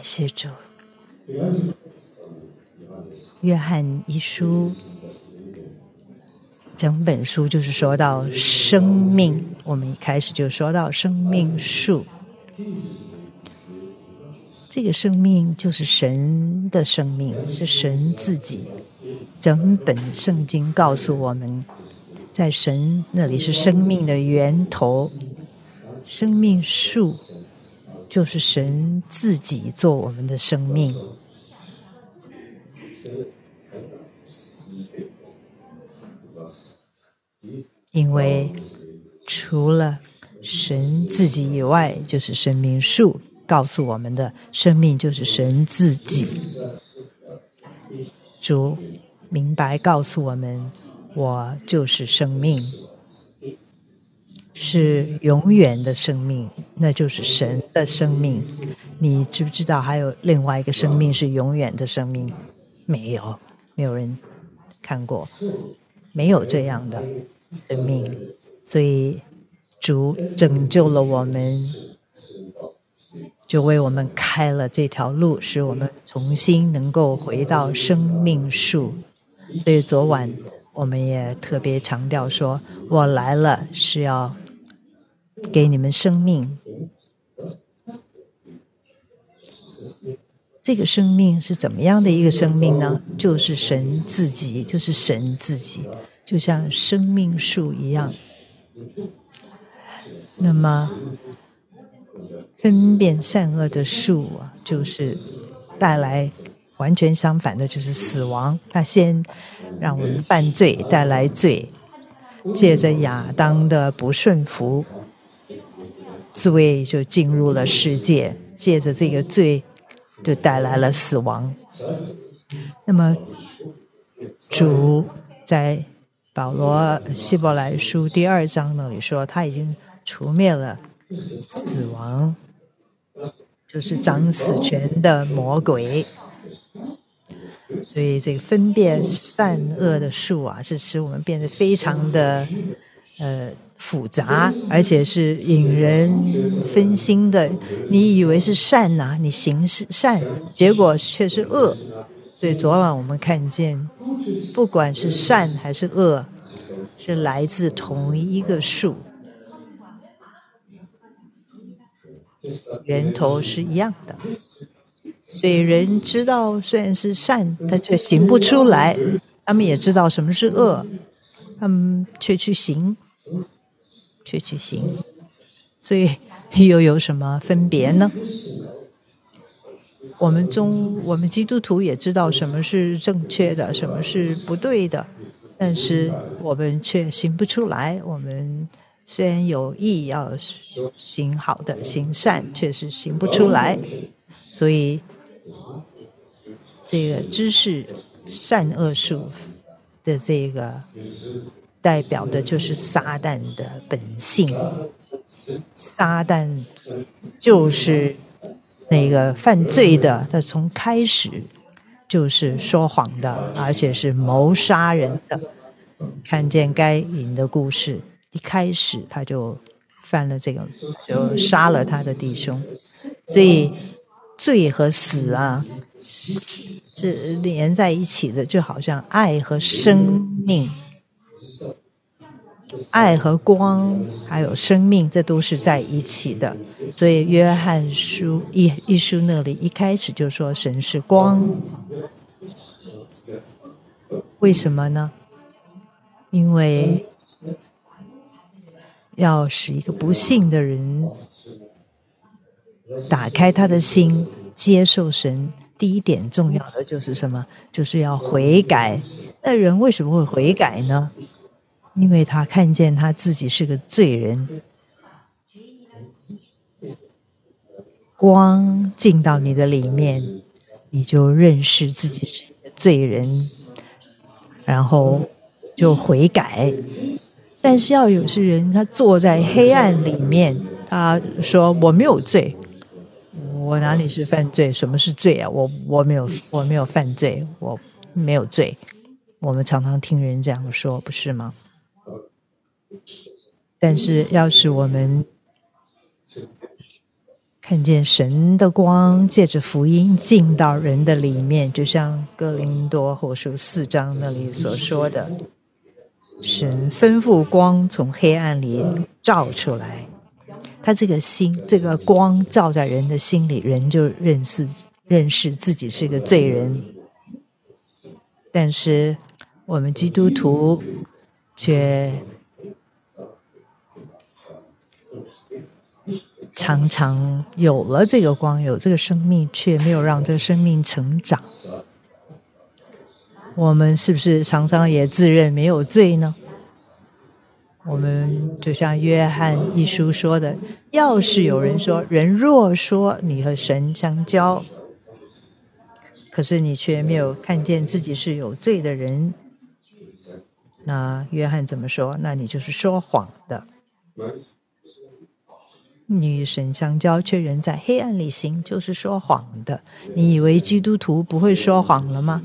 谢主。约翰一书整本书就是说到生命，我们一开始就说到生命树。这个生命就是神的生命，是神自己。整本圣经告诉我们，在神那里是生命的源头，生命树就是神自己做我们的生命。因为除了神自己以外，就是生命树告诉我们的生命就是神自己。主明白告诉我们，我就是生命，是永远的生命，那就是神的生命。你知不知道还有另外一个生命是永远的生命？没有，没有人看过，没有这样的生命。所以主拯救了我们，就为我们开了这条路，使我们重新能够回到生命树。所以昨晚我们也特别强调说，我来了是要给你们生命。这个生命是怎么样的一个生命呢？就是神自己，就是神自己，就像生命树一样。那么分辨善恶的树啊，就是带来完全相反的，就是死亡。它先让我们犯罪，带来罪，借着亚当的不顺服，罪就进入了世界，借着这个罪就带来了死亡。那么主在保罗希伯来书第2章那里说，他已经除灭了死亡，就是掌死权的魔鬼。所以这个分辨善恶的树啊，是使我们变得非常的复杂，而且是引人分心的。你以为是善啊，你行是善，结果却是恶。所以昨晚我们看见，不管是善还是恶，是来自同一个树，源头是一样的。所以人知道虽然是善，他却行不出来；他们也知道什么是恶，他们却去行。所以又有什么分别呢？我们基督徒也知道什么是正确的，什么是不对的，但是我们却行不出来。我们虽然有意要行好的、行善，却是行不出来。所以这个知识善恶树的这个代表的就是撒旦的本性。撒旦就是那个犯罪的，他从开始就是说谎的，而且是谋杀人的。看见该隐的故事，一开始他就犯了这个，就杀了他的弟兄。所以罪和死啊是连在一起的，就好像爱和生命，爱和光还有生命，这都是在一起的。所以约翰书一书那里一开始就说神是光。为什么呢？因为要使一个不信的人打开他的心，接受神，第一点重要的就是什么？就是要悔改。那人为什么会悔改呢？因为他看见他自己是个罪人，光进到你的里面，你就认识自己是一个罪人，然后就悔改。但是要有些人他坐在黑暗里面，他说我没有罪，我哪里是犯罪？什么是罪啊？我没有犯罪，我没有罪。我们常常听人这样说，不是吗？但是要是我们看见神的光借着福音进到人的里面，就像哥林多后书4章那里所说的，神吩咐光从黑暗里照出来，他这个心，这个光照在人的心里，人就认识自己是个罪人。但是我们基督徒却常常有了这个光，有这个生命，却没有让这个生命成长。我们是不是常常也自认没有罪呢？我们就像约翰一书说的，要是有人说，人若说你和神相交，可是你却没有看见自己是有罪的人，那约翰怎么说？那你就是说谎的。你与神相交，却人在黑暗里行，就是说谎的。你以为基督徒不会说谎了吗？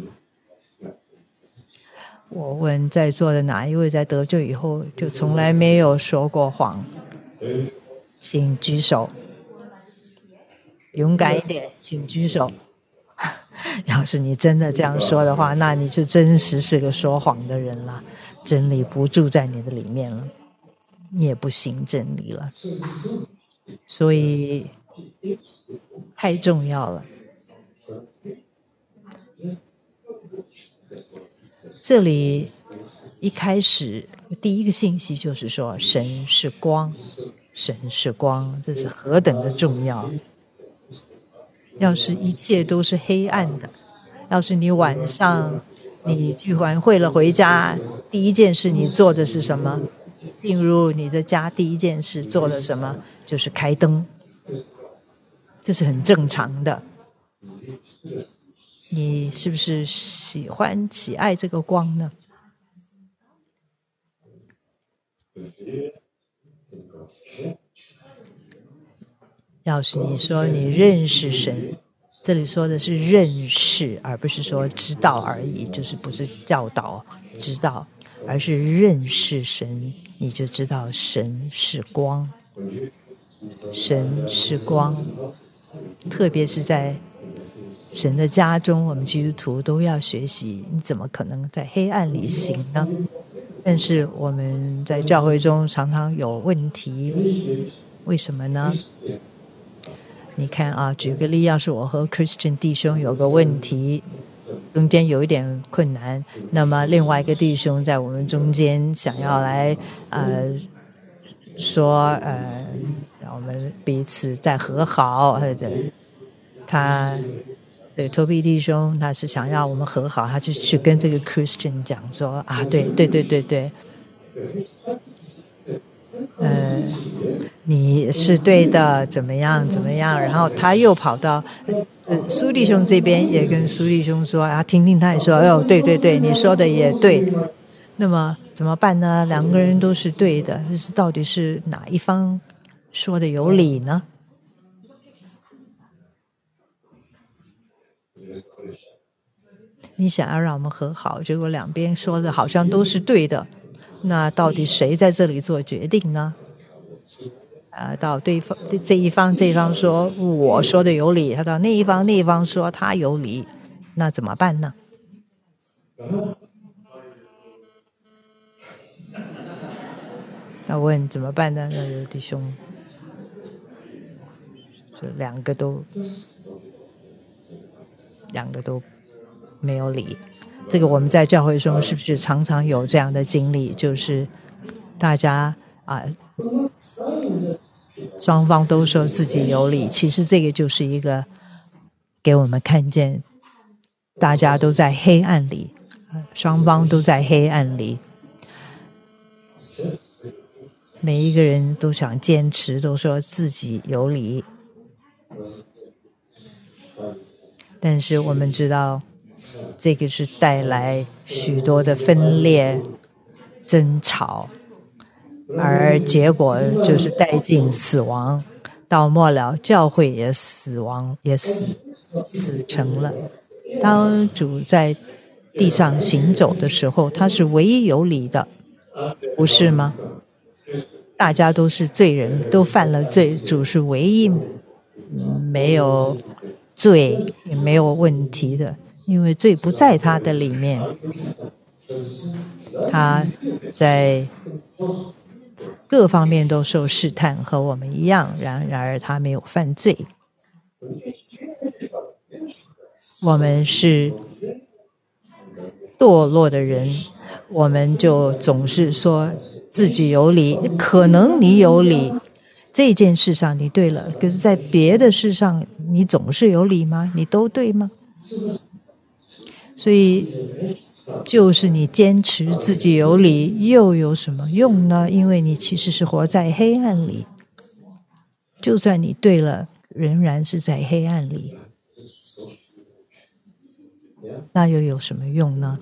我问在座的哪一位在得救以后就从来没有说过谎？请举手，勇敢一点，请举手。要是你真的这样说的话，那你就真实是个说谎的人了，真理不住在你的里面了，你也不行真理了。所以太重要了。这里一开始第一个信息就是说，神是光，神是光，这是何等的重要。要是一切都是黑暗的，要是你晚上你聚完会了回家，第一件事你做的是什么？进入你的家第一件事做的什么？就是开灯，这是很正常的。你是不是喜爱这个光呢？要是你说你认识神，这里说的是认识，而不是说知道而已，就是不是教导知道，而是认识神，你就知道神是光，神是光。特别是在神的家中，我们基督徒都要学习，你怎么可能在黑暗里行呢？但是我们在教会中常常有问题，为什么呢？你看啊，举个例，要是我和 Christian 弟兄有个问题，中间有一点困难，那么另外一个弟兄在我们中间想要来说让我们彼此再和好，或者他对投币弟兄他是想要我们和好，他就去跟这个 Christian 讲说啊，对，你是对的，怎么样，然后他又跑到苏弟兄这边，也跟苏弟兄说啊，听他也说，哦，对，你说的也对。那么怎么办呢？两个人都是对的，就是到底是哪一方说的有理呢？你想要让我们和好，结果两边说的好像都是对的，那到底谁在这里做决定呢？到对方这一方说我说的有理，他到那一方说他有理，那怎么办呢？那问怎么办呢？那有弟兄就两个都没有理。这个我们在教会中是不是常常有这样的经历，就是大家双方都说自己有理，其实这个就是一个给我们看见大家都在黑暗里，双方都在黑暗里，每一个人都想坚持，都说自己有理，但是我们知道这个是带来许多的分裂争吵，而结果就是带进死亡，到末了教会也死亡，也死成了。当主在地上行走的时候，他是唯一有理的，不是吗？大家都是罪人，都犯了罪，主是唯一没有罪，也没有问题的，因为罪不在他的里面。他在各方面都受试探，和我们一样，然而他没有犯罪。我们是堕落的人，我们就总是说自己有理，可能你有理，这件事上你对了，可是在别的事上你总是有理吗？你都对吗？所以就是你坚持自己有理又有什么用呢？因为你其实是活在黑暗里，就算你对了，仍然是在黑暗里，那又有什么用呢？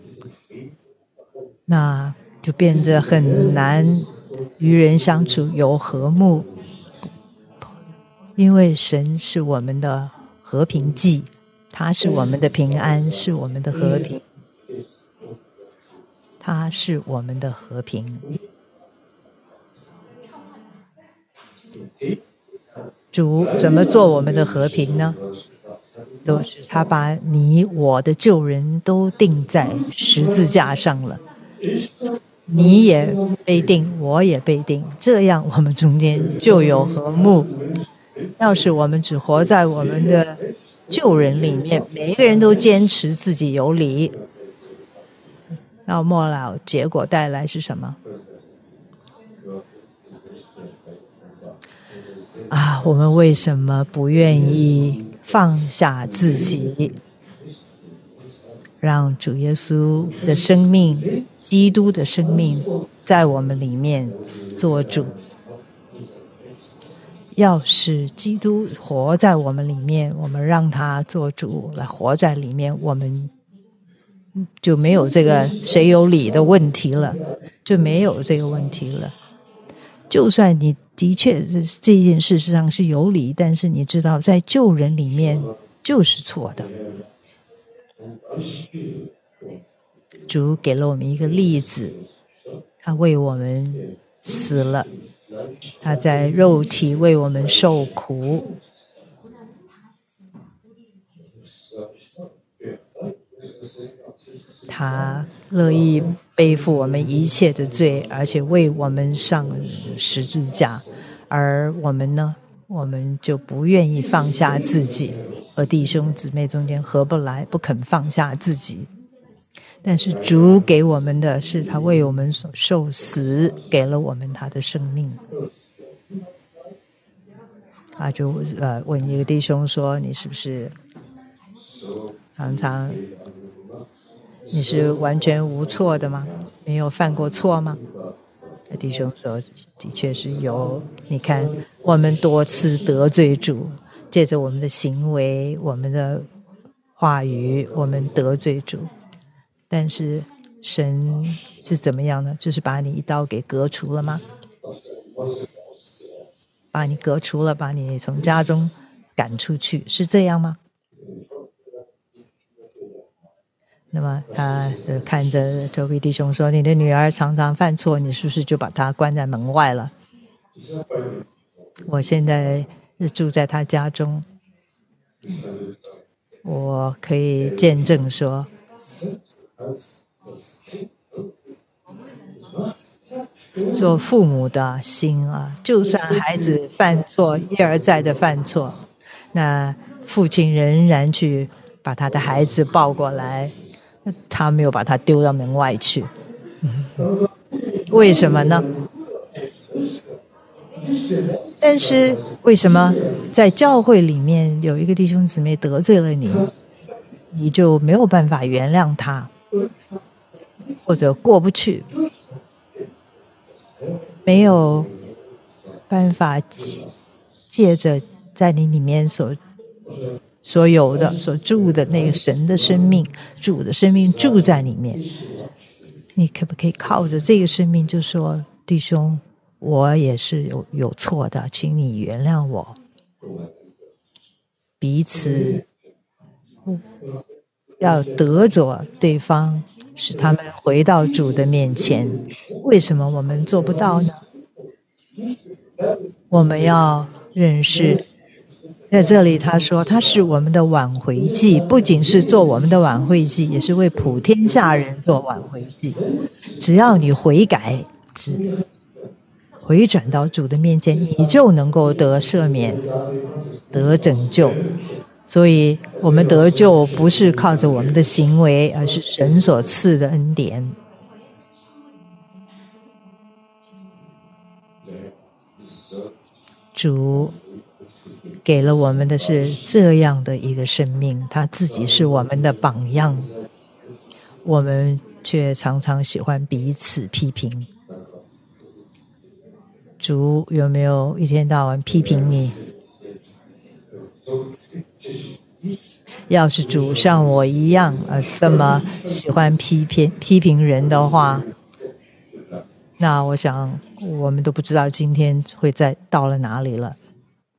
那就变得很难与人相处有和睦，因为神是我们的和平剂，他是我们的平安，是我们的和平，他是我们的和平。主怎么做我们的和平呢？都是他把你我的旧人都钉在十字架上了，你也被钉，我也被钉，这样我们中间就有和睦。要是我们只活在我们的旧人里面，每一个人都坚持自己有理，到末了结果带来是什么？我们为什么不愿意放下自己，让主耶稣的生命、基督的生命在我们里面做主？要是基督活在我们里面，我们让他做主来活在里面，我们就没有这个谁有理的问题了，就没有这个问题了。就算你的确这件事实上是有理，但是你知道在旧人里面就是错的。主给了我们一个例子，他为我们死了，他在肉体为我们受苦，他乐意背负我们一切的罪，而且为我们上十字架。而我们呢，我们就不愿意放下自己，和弟兄姊妹中间合不来，不肯放下自己。但是主给我们的是他为我们所受死，给了我们他的生命。他就问一个弟兄说，你是不是常常你是完全无错的吗？没有犯过错吗？弟兄说，的确是有。你看我们多次得罪主，借着我们的行为，我们的话语，我们得罪主，但是神是怎么样呢？就是把你一刀给割除了吗？把你割除了，把你从家中赶出去，是这样吗？那么他看着周比弟兄说，你的女儿常常犯错，你是不是就把她关在门外了？我现在是住在她家中，我可以见证说，做父母的心啊，就算孩子犯错，一而再的犯错，那父亲仍然去把他的孩子抱过来，他没有把他丢到门外去。为什么呢？但是为什么在教会里面有一个弟兄姊妹得罪了你，你就没有办法原谅他，或者过不去，没有办法借着在你里面所有的所住的那个神的生命，主的生命住在里面，你可不可以靠着这个生命就说，弟兄，我也是有错的，请你原谅我，彼此要得着对方，使他们回到主的面前。为什么我们做不到呢？我们要认识在这里他说他是我们的挽回祭，不仅是做我们的挽回祭，也是为普天下人做挽回祭。只要你悔改，回转到主的面前，你就能够得赦免，得拯救。所以我们得救不是靠着我们的行为，而是神所赐的恩典。主给了我们的是这样的一个生命，他自己是我们的榜样，我们却常常喜欢彼此批评。主有没有一天到晚批评你？要是主像我一样这么喜欢批评人的话，那我想我们都不知道今天会到了哪里了。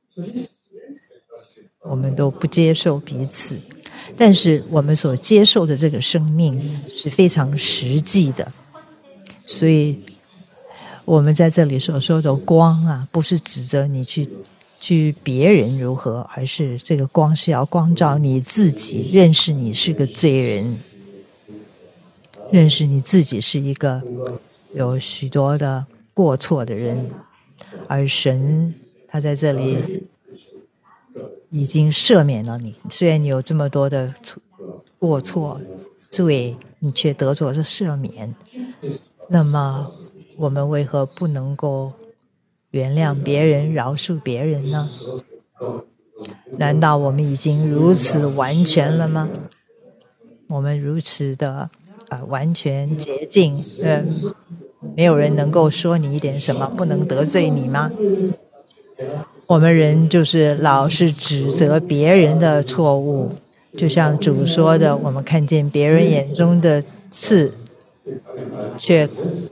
我们都不接受彼此，但是我们所接受的这个生命是非常实际的，所以我们在这里所说的光啊，不是指着你去别人如何，而是这个光是要光照你自己，认识你是个罪人，认识你自己是一个有许多的过错的人，而神他在这里已经赦免了你。虽然你有这么多的过错罪，你却得着了赦免，那么我们为何不能够原谅别人，饶恕别人呢？难道我们已经如此完全了吗？我们如此的完全洁净，没有人能够说你一点什么，不能得罪你吗？我们人就是老是指责别人的错误，就像主说的，我们看见别人眼中的刺，却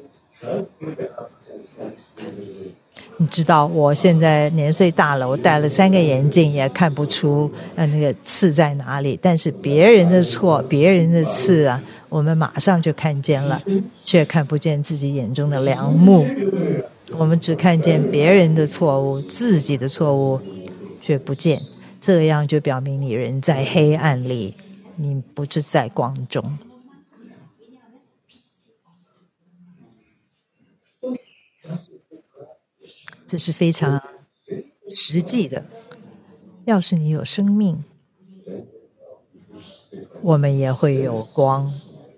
你知道我现在年岁大了，我戴了3个眼镜也看不出那个刺在哪里，但是别人的错，别人的刺啊，我们马上就看见了，却看不见自己眼中的梁木。我们只看见别人的错误，自己的错误却不见，这样就表明你人在黑暗里，你不是在光中。这是非常实际的。要是你有生命，我们也会有光，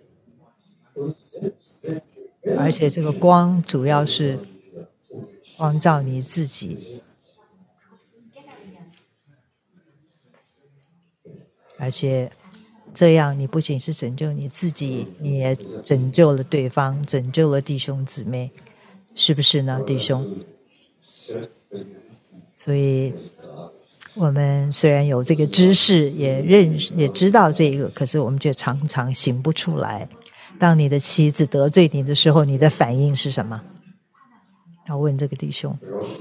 而且这个光主要是光照你自己，而且这样你不仅是拯救你自己，你也拯救了对方，拯救了弟兄姊妹，是不是呢，弟兄？所以我们虽然有这个知识，也知道这个，可是我们却常常行不出来。当你的妻子得罪你的时候，你的反应是什么？要问这个弟兄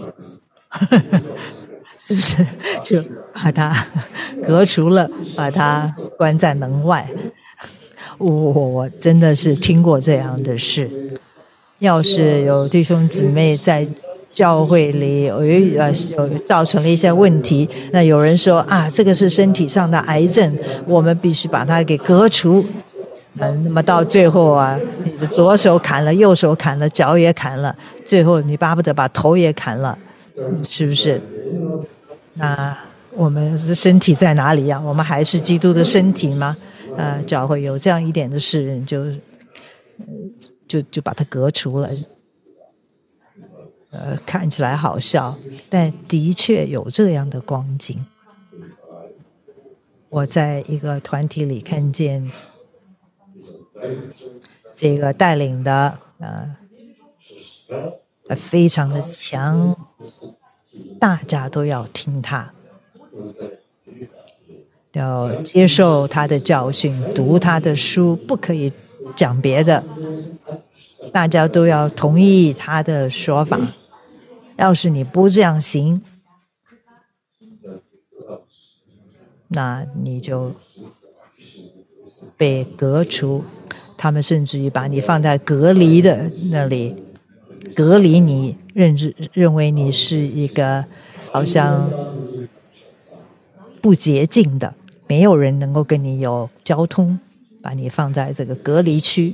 是不是就把他革除了，把他关在门外？我真的是听过这样的事。要是有弟兄姊妹在教会里有造成了一些问题，那有人说这个是身体上的癌症，我们必须把它给革除。那么到最后你的左手砍了，右手砍了，脚也砍了，最后你巴不得把头也砍了，是不是？那我们的身体在哪里呀？我们还是基督的身体吗？教会有这样一点的事，就把它革除了。看起来好笑，但的确有这样的光景。我在一个团体里看见这个带领的非常的强，大家都要听他，要接受他的教训，读他的书，不可以讲别的，大家都要同意他的说法。要是你不这样行，那你就被革除。他们甚至于把你放在隔离的那里，隔离你，认为你是一个好像不洁净的，没有人能够跟你有交通，把你放在这个隔离区，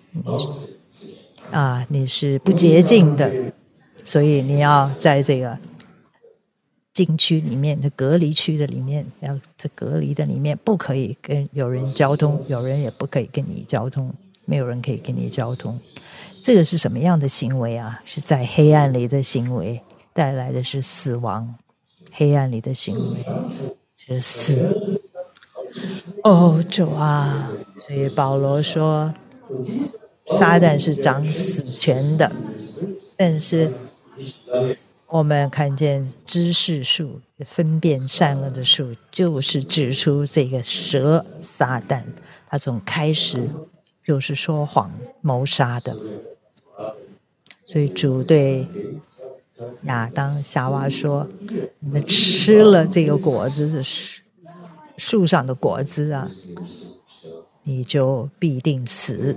你是不洁净的，所以你要在这个禁区里面的隔离区的里面，要在隔离的里面，不可以跟有人交通，有人也不可以跟你交通，没有人可以跟你交通。这个是什么样的行为啊？是在黑暗里的行为，带来的是死亡。黑暗里的行为是死。主啊！所以保罗说，撒旦是掌死权的，但是我们看见知识树，分辨善恶的树，就是指出这个蛇撒旦，他从开始就是说谎谋杀的。所以主对亚当夏娃说，你们吃了这个果子的树上的果子啊，你就必定死。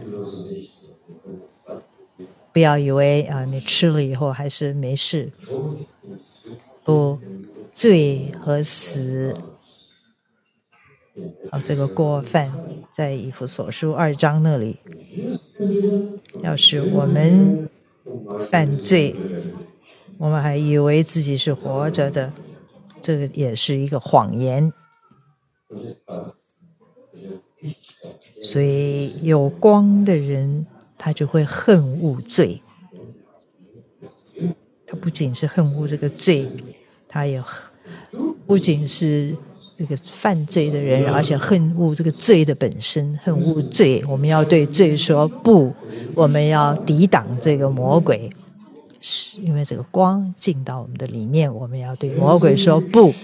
不要以为你吃了以后还是没事，不，罪和死这个过犯在以弗所书2章那里，要是我们犯罪，我们还以为自己是活着的，这个也是一个谎言。所以有光的人，他就会恨恶罪。他不仅是恨恶这个罪，他也不仅是这个犯罪的人，而且恨恶这个罪的本身，恨恶罪。我们要对罪说不，我们要抵挡这个魔鬼，是因为这个光进到我们的里面，我们要对魔鬼说不。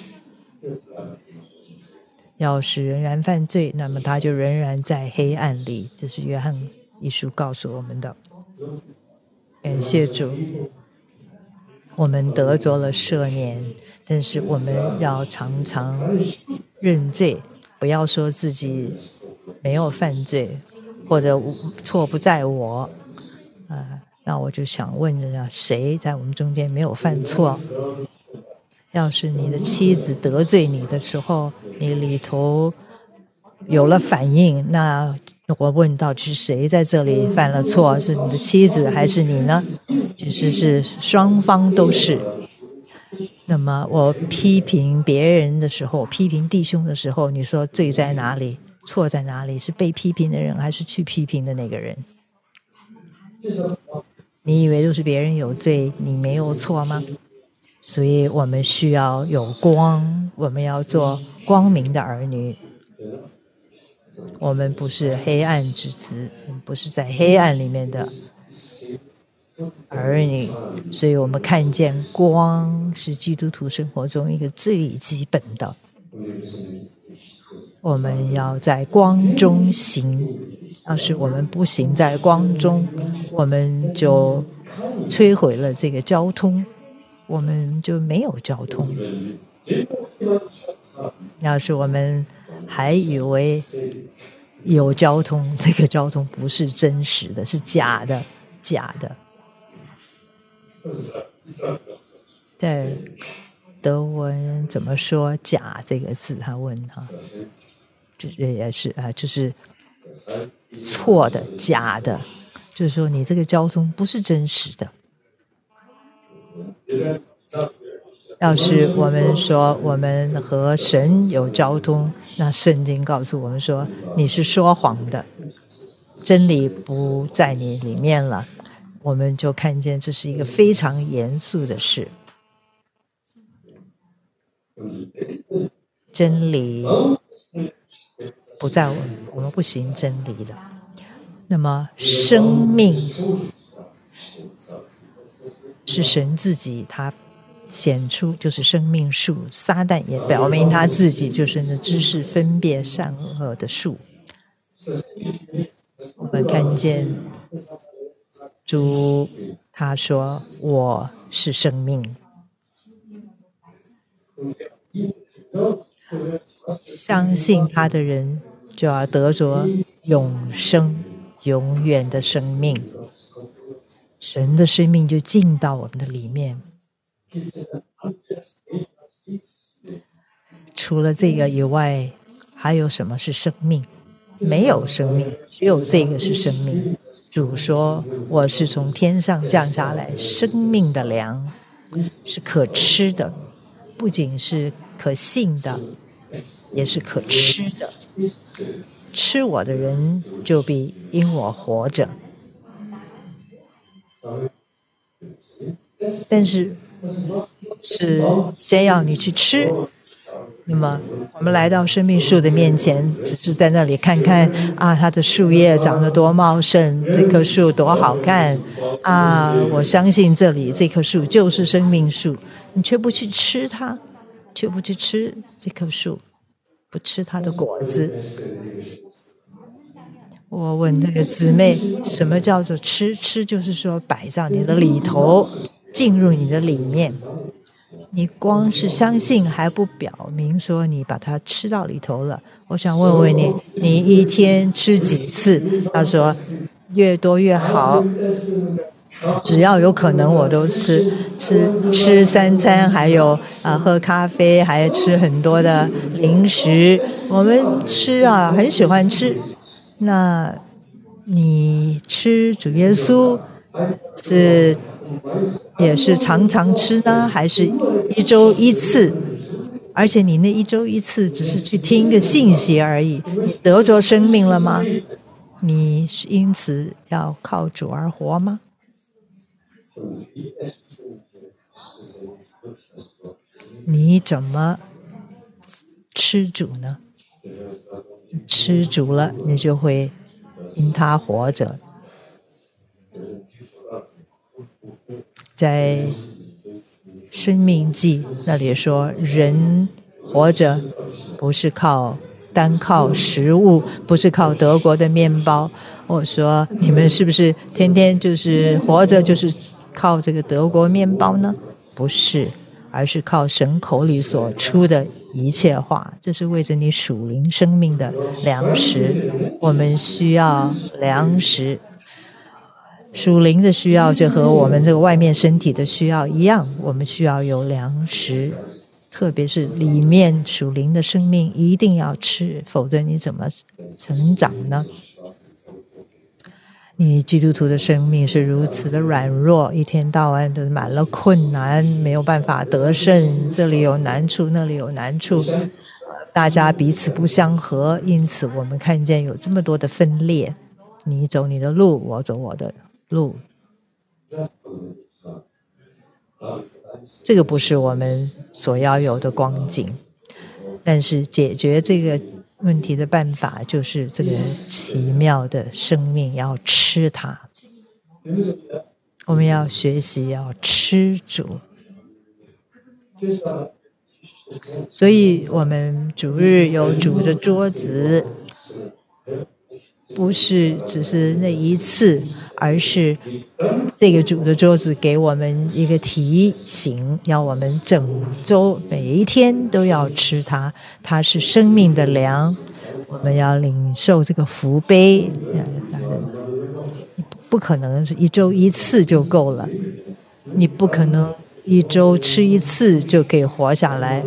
要是仍然犯罪，那么他就仍然在黑暗里，这是约翰一书告诉我们的。感谢主，我们得着了赦免，但是我们要常常认罪，不要说自己没有犯罪，或者错不在我。那我就想问一下，谁在我们中间没有犯错？要是你的妻子得罪你的时候，你里头有了反应，那我问到底是谁在这里犯了错？是你的妻子还是你呢？其实是双方都是。那么我批评别人的时候，批评弟兄的时候，你说罪在哪里？错在哪里？是被批评的人还是去批评的那个人？你以为都是别人有罪，你没有错吗？所以我们需要有光，我们要做光明的儿女。我们不是黑暗之子，我们不是在黑暗里面的儿女，所以我们看见光是基督徒生活中一个最基本的。我们要在光中行，要是我们不行在光中，我们就摧毁了这个交通，我们就没有交通。要是我们还以为有交通，这个交通不是真实的，是假的，假的。在德文怎么说“假”这个字？他问他，这也是就是错的、假的，就是说你这个交通不是真实的。要是我们说我们和神有交通，那圣经告诉我们说你是说谎的，真理不在你里面了，我们就看见这是一个非常严肃的事。真理不在我们不行真理了。那么生命是神自己他显出，就是生命树。撒旦也表明他自己就是那知识分别善恶的树。我们看见主他说我是生命，相信他的人就要得着永生永远的生命，神的生命就进到我们的里面。 除了这个以外，还有什么是生命？没有生命，只有这个是生命。主说：“我是从天上降下来，生命的粮，是可吃的，不仅是可信的，也是可吃的。吃我的人，就必因我活着。”但是是先要你去吃。那么我们来到生命树的面前，只是在那里看看啊，它的树叶长得多茂盛，这棵树多好看啊！我相信这里这棵树就是生命树，你却不去吃它，却不去吃这棵树，不吃它的果子。我问这个姊妹，什么叫做吃？吃就是说摆在你的里头，进入你的里面。你光是相信还不表明说你把它吃到里头了。我想问问你，你一天吃几次？他说越多越好，只要有可能我都吃3餐，还有喝咖啡，还吃很多的零食。我们吃啊，很喜欢吃。那你吃主耶稣也是常常吃呢，还是1周1次？而且你那1周1次只是去听一个信息而已，你得着生命了吗？你因此要靠主而活吗？你怎么吃主呢？吃主了，你就会因他活着。在生命记那里说，人活着不是单靠食物，不是靠德国的面包。我说你们是不是天天就是活着就是靠这个德国面包呢？不是，而是靠神口里所出的一切话，这是为着你属灵生命的粮食。我们需要粮食，属灵的需要就和我们这个外面身体的需要一样，我们需要有粮食，特别是里面属灵的生命一定要吃，否则你怎么成长呢？你基督徒的生命是如此的软弱，一天到晚都满了困难，没有办法得胜，这里有难处，那里有难处，大家彼此不相合，因此我们看见有这么多的分裂，你走你的路，我走我的路，这个不是我们所要有的光景。但是解决这个问题的办法就是这个奇妙的生命要吃它。我们要学习要吃主，所以我们主日有主的桌子，不是只是那一次，而是这个主的桌子给我们一个提醒，要我们整周每一天都要吃它，它是生命的粮，我们要领受这个福杯。不可能是1周1次就够了，你不可能1周吃1次就可以活下来，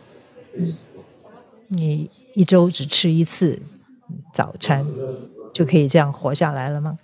你1周只吃1次早餐就可以这样活下来了吗？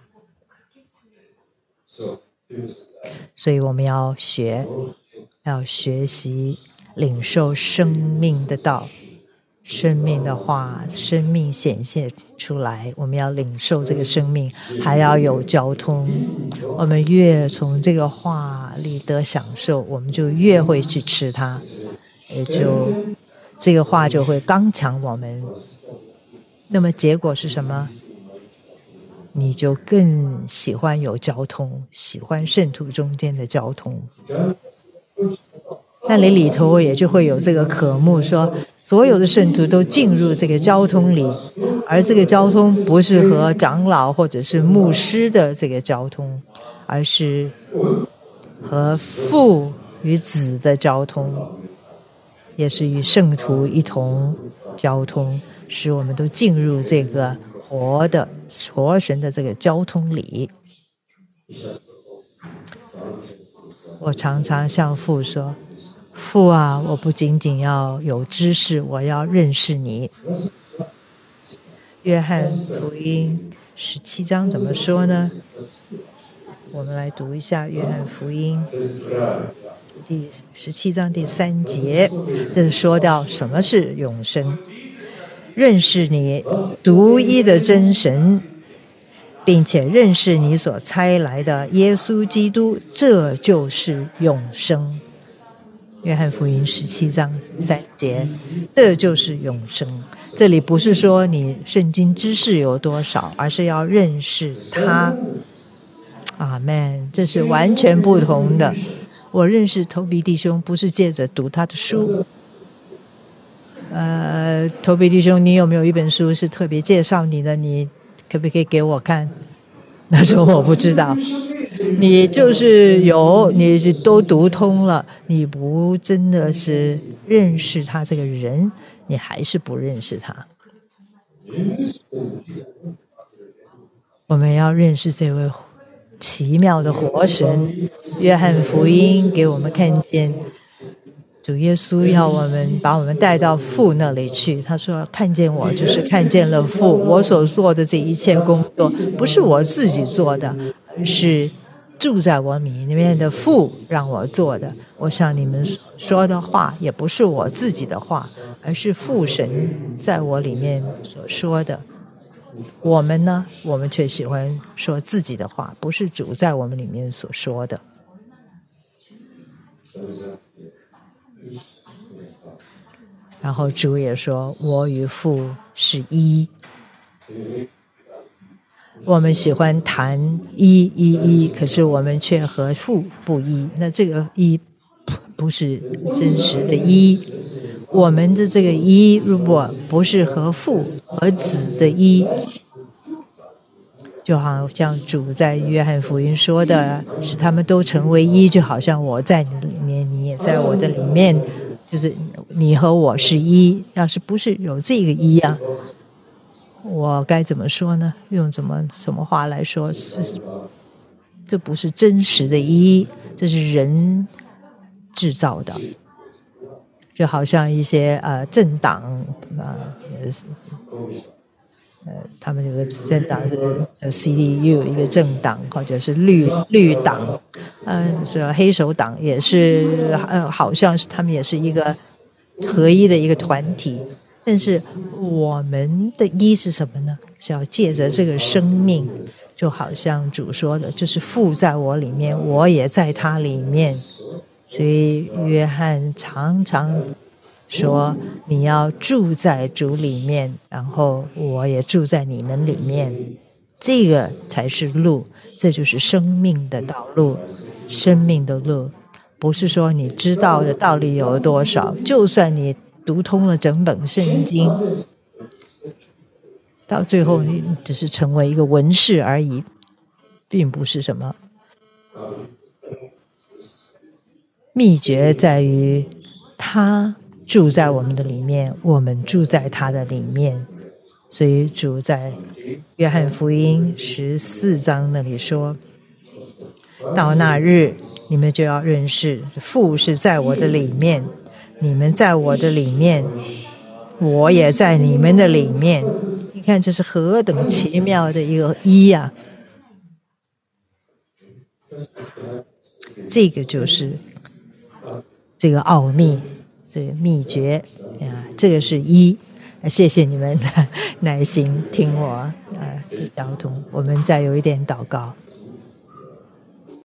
所以我们要学习领受生命的道，生命的话，生命显现出来，我们要领受这个生命，还要有交通。我们越从这个话里得享受，我们就越会去吃它，也就这个话就会刚强我们。那么结果是什么？你就更喜欢有交通，喜欢圣徒中间的交通。那你里头也就会有这个渴慕，说所有的圣徒都进入这个交通里，而这个交通不是和长老或者是牧师的这个交通，而是和父与子的交通，也是与圣徒一同交通，使我们都进入这个活神的这个交通里。我常常向父说， 父啊，我不仅仅要有知识，我要认识你。约翰福音17章怎么说呢？我们来读一下约翰福音第17章第3节，这是说到什么是永生，认识你独一的真神，并且认识你所差来的耶稣基督，这就是永生。约翰福音17章3节，这就是永生。这里不是说你圣经知识有多少，而是要认识他。阿们，这是完全不同的。我认识投笔弟兄不是借着读他的书。投笔弟兄，你有没有一本书是特别介绍你的？你可不可以给我看？那时候我不知道。你就是有，你都读通了，你不真的是认识他这个人，你还是不认识他。我们要认识这位奇妙的活神。约翰福音给我们看见主耶稣要我们把我们带到父那里去，他说看见我就是看见了父，我所做的这一切工作不是我自己做的，而是住在我里面的父让我做的。我向你们说的话也不是我自己的话，而是父神在我里面所说的。我们呢，我们却喜欢说自己的话，不是主在我们里面所说的。然后主也说我与父是一。我们喜欢谈一，可是我们却和父不一。那这个一不是真实的一。我们的这个一如果不是和父和子的一，就好像主在约翰福音说的是他们都成为一，就好像我在你里面，你也在我的里面，就是你和我是一。要是不是有这个一啊，我该怎么说呢？用什么话来说？这不是真实的一，这是人制造的。就好像一些政党他们这个政党是CDU 一个政党，或者是绿党，是黑手党，也是好像是他们也是一个合一的一个团体。但是我们的一是什么呢？是要借着这个生命，就好像主说的，就是父在我里面，我也在他里面。所以约翰常常说你要住在主里面，然后我也住在你们里面，这个才是路，这就是生命的道路。生命的路不是说你知道的道理有多少，就算你读通了整本圣经，到最后你只是成为一个文士而已，并不是什么。秘诀在于他住在我们的里面，我们住在他的里面。所以主在约翰福音14章那里说，到那日你们就要认识父是在我的里面，你们在我的里面，我也在你们的里面。你看这是何等奇妙的一个一啊！这个就是这个奥秘，这个秘诀啊，这个是一。谢谢你们耐心听我的交通。我们再有一点祷告。